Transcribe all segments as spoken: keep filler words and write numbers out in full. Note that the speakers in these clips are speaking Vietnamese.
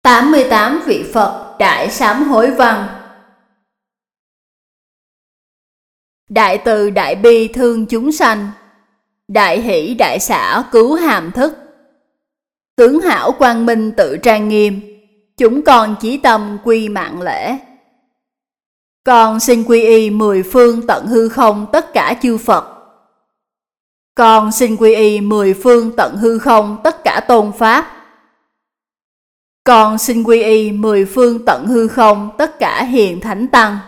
tám mươi tám vị Phật Đại Sám Hối Văn. Đại từ đại bi thương chúng sanh, đại hỷ đại xả cứu hàm thức. Tướng hảo quang minh tự trang nghiêm, chúng con chí tâm quy mạng lễ. Con xin quy y mười phương tận hư không tất cả chư Phật. Con xin quy y mười phương tận hư không tất cả tôn Pháp. Con xin quy y mười phương tận hư không tất cả hiền thánh tăng.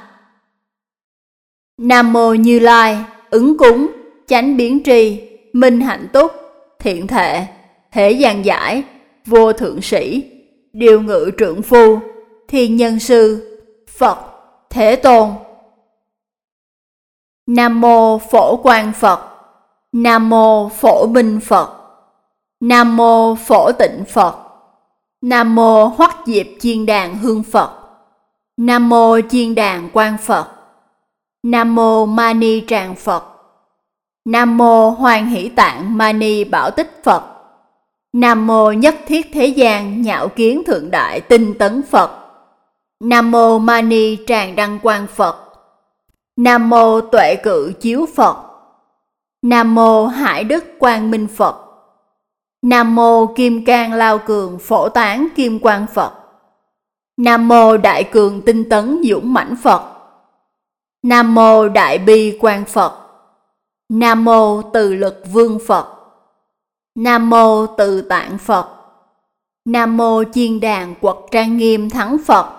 Nam mô Như Lai, ứng cúng, chánh biến tri, minh hạnh túc, thiện thệ, thể giảng giải, vô thượng sĩ, điều ngự trượng phu, thiên nhân sư, Phật, Thế Tôn. Nam mô Phổ Quang Phật. Nam mô Phổ Minh Phật. Nam mô Phổ Tịnh Phật. Nam mô Hoắc Diệp Chiên Đàn Hương Phật. Nam mô Chiên Đàn Quang Phật. Nam mô Mani Tràng Phật. Nam mô Hoan Hỷ Tạng Mani Bảo Tích Phật. Nam mô Nhất Thiết Thế Gian Nhạo Kiến Thượng Đại Tinh Tấn Phật. Nam mô Mani Tràng Đăng Quang Phật. Nam mô Tuệ Cự Chiếu Phật. Nam mô Hải Đức Quang Minh Phật. Nam mô Kim Cang Lao Cường Phổ Tán Kim Quang Phật. Nam mô Đại Cường Tinh Tấn Dũng Mãnh Phật. Nam mô Đại Bi Quang Phật. Nam mô Từ Lực Vương Phật. Nam mô Từ Tạng Phật. Nam mô Chiên Đàn Quật Trang Nghiêm Thắng Phật.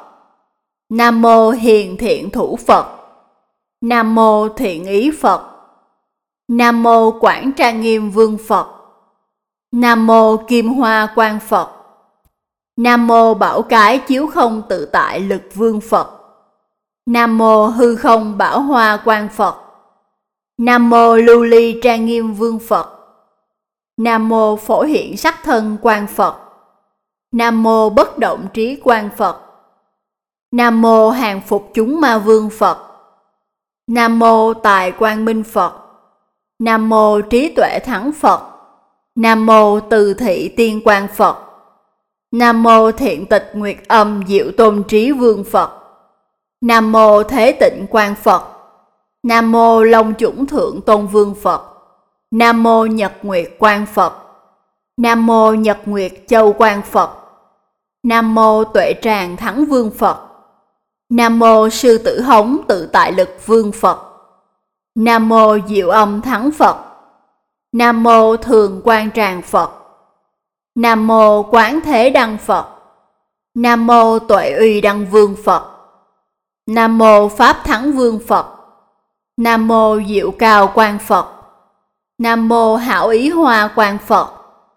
Nam mô Hiền Thiện Thủ Phật. Nam mô Thiện Ý Phật. Nam mô Quảng Trang Nghiêm Vương Phật. Nam mô Kim Hoa Quang Phật. Nam mô Bảo Cái Chiếu Không Tự Tại Lực Vương Phật. Nam mô Hư Không Bảo Hoa Quang Phật. Nam mô Lưu Ly Trang Nghiêm Vương Phật. Nam mô Phổ Hiện Sắc Thân Quang Phật. Nam mô Bất Động Trí Quang Phật. Nam mô Hàng Phục Chúng Ma Vương Phật. Nam mô Tài Quang Minh Phật. Nam mô Trí Tuệ Thắng Phật. Nam mô Từ Thị Tiên Quang Phật. Nam mô Thiện Tịch Nguyệt Âm Diệu Tôn Trí Vương Phật. Nam mô Thế Tịnh Quang Phật. Nam mô Long Chủng Thượng Tôn Vương Phật. Nam mô Nhật Nguyệt Quang Phật. Nam mô Nhật Nguyệt Châu Quang Phật. Nam mô Tuệ Tràng Thắng Vương Phật. Nam mô Sư Tử Hống Tự Tại Lực Vương Phật. Nam mô Diệu Âm Thắng Phật. Nam mô Thường Quang Tràng Phật. Nam mô Quán Thế Đăng Phật. Nam mô Tuệ Uy Đăng Vương Phật. Nam mô Pháp Thắng Vương Phật. Nam mô Diệu Cao Quang Phật. Nam mô Hảo Ý Hoa Quang Phật.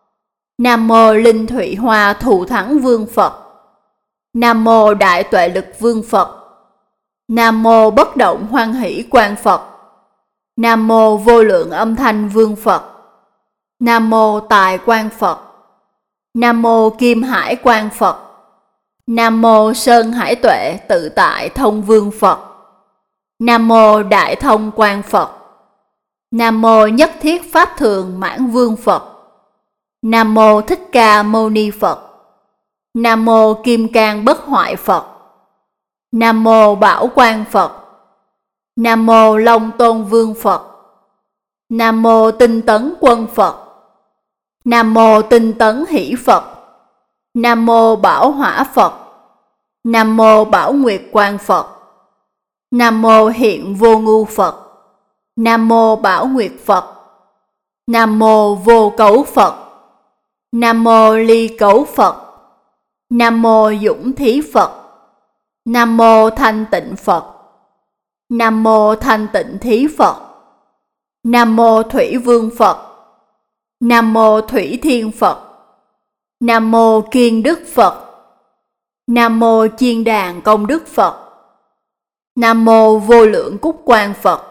Nam mô Linh Thụy Hoa Thù Thắng Vương Phật. Nam mô Đại Tuệ Lực Vương Phật. Nam mô Bất Động Hoan Hỷ Quang Phật. Nam mô Vô Lượng Âm Thanh Vương Phật. Nam mô Tài Quang Phật. Nam mô Kim Hải Quang Phật. Nam mô Sơn Hải Tuệ Tự Tại Thông Vương Phật. Nam mô Đại Thông Quang Phật. Nam mô Nhất Thiết Pháp Thường Mãn Vương Phật. Nam mô Thích Ca Mâu Ni Phật. Nam mô Kim Cang Bất Hoại Phật. Nam mô Bảo Quang Phật. Nam mô Long Tôn Vương Phật. Nam mô Tinh Tấn Quân Phật. Nam mô Tinh Tấn Hỷ Phật. Nam mô Bảo Hỏa Phật. Nam mô Bảo Nguyệt Quang Phật. Nam mô Hiện Vô Ngu Phật. Nam mô Bảo Nguyệt Phật. Nam mô Vô Cấu Phật. Nam mô Ly Cấu Phật. Nam mô Dũng Thí Phật. Nam mô Thanh Tịnh Phật. Nam mô Thanh Tịnh Thí Phật. Nam mô Thủy Vương Phật. Nam mô Thủy Thiên Phật. Nam mô Kiên Đức Phật. Nam mô Chiên Đàn Công Đức Phật. Nam mô Vô Lượng Cúc Quang Phật.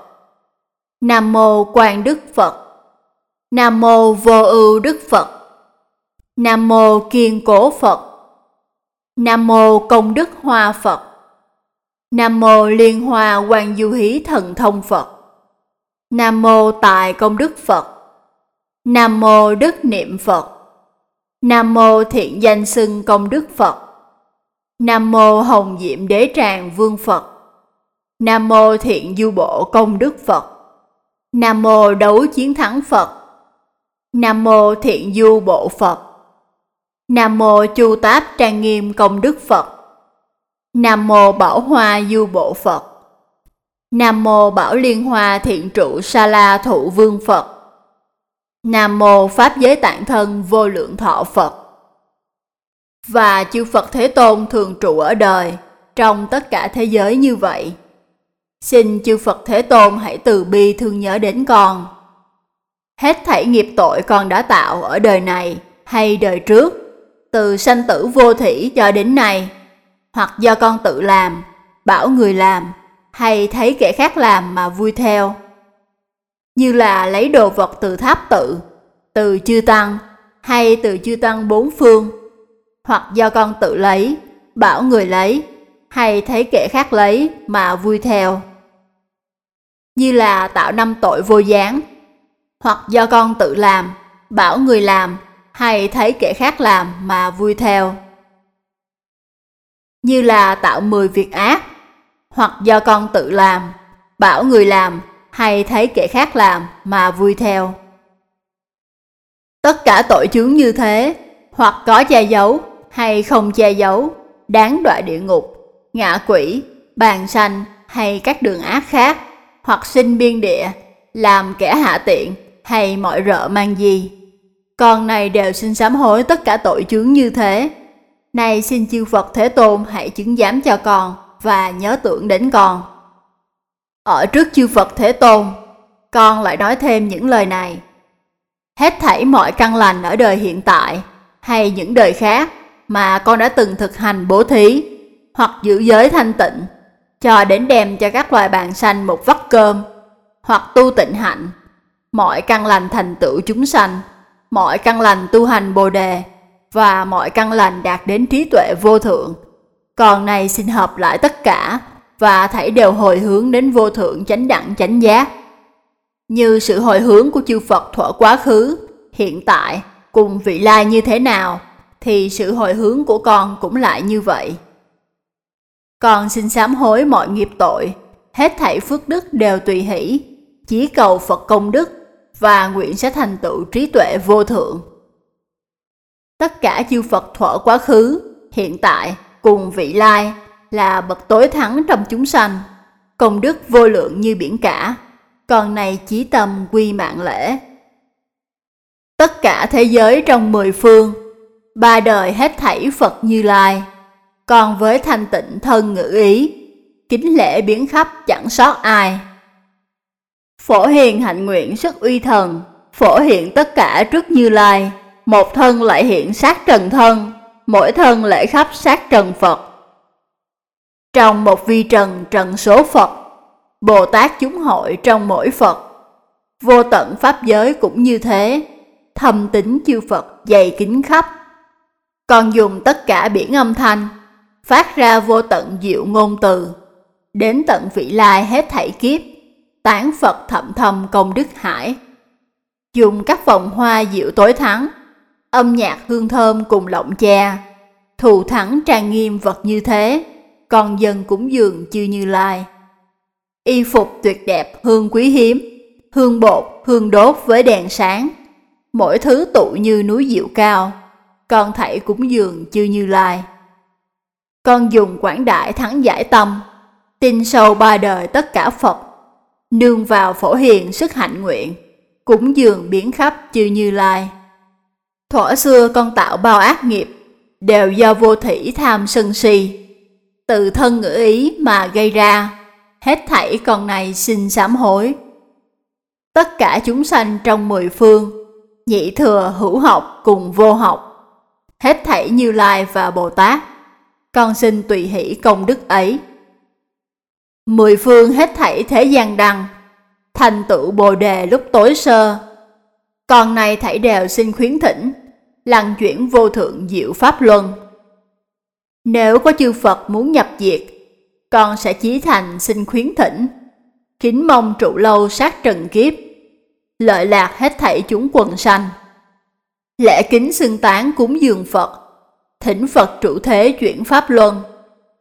Nam mô Quang Đức Phật. Nam mô Vô Ưu Đức Phật. Nam mô Kiên Cố Phật. Nam mô Công Đức Hoa Phật. Nam mô Liên Hoa Quang Du Hí Thần Thông Phật. Nam mô Tài Công Đức Phật. Nam mô Đức Niệm Phật. Nam mô Thiện Danh Xưng Công Đức Phật. Nam mô Hồng Diệm Đế Tràng Vương Phật. Nam mô Thiện Du Bộ Công Đức Phật. Nam mô Đấu Chiến Thắng Phật. Nam mô Thiện Du Bộ Phật. Nam mô Chu Táp Trang Nghiêm Công Đức Phật. Nam mô Bảo Hoa Du Bộ Phật. Nam mô Bảo Liên Hoa Thiện Trụ Sa La Thụ Vương Phật. Nam mô Pháp Giới Tạng Thân Vô Lượng Thọ Phật. Và chư Phật Thế Tôn thường trụ ở đời trong tất cả thế giới như vậy. Xin chư Phật Thế Tôn hãy từ bi thương nhớ đến con. Hết thảy nghiệp tội con đã tạo ở đời này hay đời trước, từ sanh tử vô thỉ cho đến nay, hoặc do con tự làm, bảo người làm, hay thấy kẻ khác làm mà vui theo, như là lấy đồ vật từ tháp tự, từ chư tăng, hay từ chư tăng bốn phương, hoặc do con tự lấy, bảo người lấy, hay thấy kẻ khác lấy mà vui theo, như là tạo năm tội vô gián, hoặc do con tự làm, bảo người làm, hay thấy kẻ khác làm mà vui theo, như là tạo mười việc ác, hoặc do con tự làm, bảo người làm, hay thấy kẻ khác làm mà vui theo. Tất cả tội chướng như thế, hoặc có che giấu hay không che giấu, đáng đọa địa ngục, ngạ quỷ, bàn sanh hay các đường ác khác, hoặc sinh biên địa, làm kẻ hạ tiện hay mọi rợ mang gì, con này đều xin sám hối tất cả tội chướng như thế. Này xin chư Phật Thế Tôn hãy chứng giám cho con và nhớ tưởng đến con. Ở trước chư Phật Thế Tôn, con lại nói thêm những lời này. Hết thảy mọi căn lành ở đời hiện tại hay những đời khác mà con đã từng thực hành bố thí hoặc giữ giới thanh tịnh, cho đến đem cho các loài bàn sanh một vắt cơm, hoặc tu tịnh hạnh, mọi căn lành thành tựu chúng sanh, mọi căn lành tu hành Bồ đề, và mọi căn lành đạt đến trí tuệ vô thượng, còn này xin hợp lại tất cả và thảy đều hồi hướng đến vô thượng chánh đẳng chánh giác. Như sự hồi hướng của chư Phật thuở quá khứ, hiện tại cùng vị lai như thế nào, thì sự hồi hướng của con cũng lại như vậy. Con xin sám hối mọi nghiệp tội, hết thảy phước đức đều tùy hỷ, chí cầu Phật công đức và nguyện sẽ thành tựu trí tuệ vô thượng. Tất cả chư Phật thuở quá khứ, hiện tại cùng vị lai là bậc tối thắng trong chúng sanh, công đức vô lượng như biển cả, còn này chí tâm quy mạng lễ. Tất cả thế giới trong mười phương, ba đời hết thảy Phật Như Lai, còn với thanh tịnh thân ngữ ý, kính lễ biến khắp chẳng sót ai. Phổ hiền hạnh nguyện sức uy thần, phổ hiện tất cả trước Như Lai, một thân lại hiện sát trần thân, mỗi thân lễ khắp sát trần Phật. Trong một vi trần trần số Phật, Bồ Tát chúng hội trong mỗi Phật, vô tận pháp giới cũng như thế, thâm tín chư Phật dày kính khắp. Còn dùng tất cả biển âm thanh, phát ra vô tận diệu ngôn từ, đến tận vị lai hết thảy kiếp, tán Phật thậm thâm công đức hải. Dùng các vòng hoa diệu tối thắng, âm nhạc hương thơm cùng lộng cha, thù thắng trang nghiêm vật như thế, còn dân cúng dường chư Như Lai. Y phục tuyệt đẹp hương quý hiếm, hương bột, hương đốt với đèn sáng, mỗi thứ tụ như núi diệu cao, con thảy cúng dường chư Như Lai. Con dùng quảng đại thắng giải tâm, tin sâu ba đời tất cả Phật, nương vào phổ hiền sức hạnh nguyện, cúng dường biến khắp chư Như Lai. Thuở xưa con tạo bao ác nghiệp, đều do vô thỉ tham sân si, từ thân ngữ ý mà gây ra, hết thảy con này xin sám hối. Tất cả chúng sanh trong mười phương, nhị thừa hữu học cùng vô học, hết thảy Như Lai và Bồ Tát, con xin tùy hỷ công đức ấy. Mười phương hết thảy thế gian đăng, thành tựu Bồ đề lúc tối sơ, con này thảy đều xin khuyến thỉnh, lăng chuyển vô thượng diệu pháp luân. Nếu có chư Phật muốn nhập diệt, con sẽ chí thành xin khuyến thỉnh, kính mong trụ lâu sát trần kiếp, lợi lạc hết thảy chúng quần sanh. Lễ kính xưng tán cúng dường Phật, thỉnh Phật trụ thế chuyển pháp luân,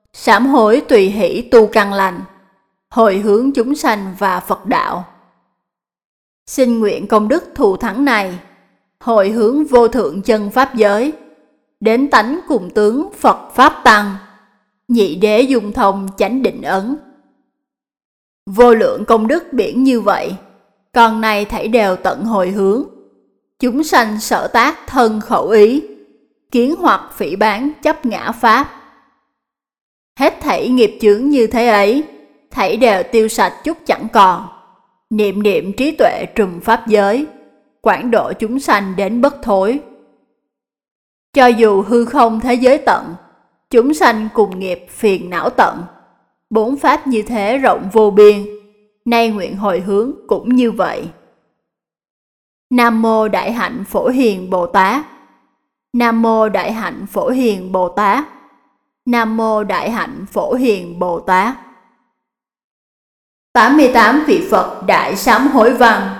sám hối tùy hỷ tu căn lành, hồi hướng chúng sanh và Phật đạo. Xin nguyện công đức thù thắng này, hồi hướng vô thượng chân pháp giới, đến tánh cùng tướng Phật Pháp Tăng, nhị đế dung thông chánh định ấn. Vô lượng công đức biển như vậy, còn này thảy đều tận hồi hướng. Chúng sanh sở tác thân khẩu ý, kiến hoặc phỉ báng chấp ngã Pháp. Hết thảy nghiệp chướng như thế ấy, thảy đều tiêu sạch chút chẳng còn. Niệm niệm trí tuệ trùm Pháp giới, quảng độ chúng sanh đến bất thối. Cho dù hư không thế giới tận, chúng sanh cùng nghiệp phiền não tận. Bốn Pháp như thế rộng vô biên, nay nguyện hồi hướng cũng như vậy. Nam Mô Đại Hạnh Phổ Hiền Bồ Tát. Nam Mô Đại Hạnh Phổ Hiền Bồ Tát. Nam Mô Đại Hạnh Phổ Hiền Bồ Tát. tám mươi tám vị Phật Đại Sám Hối Văn.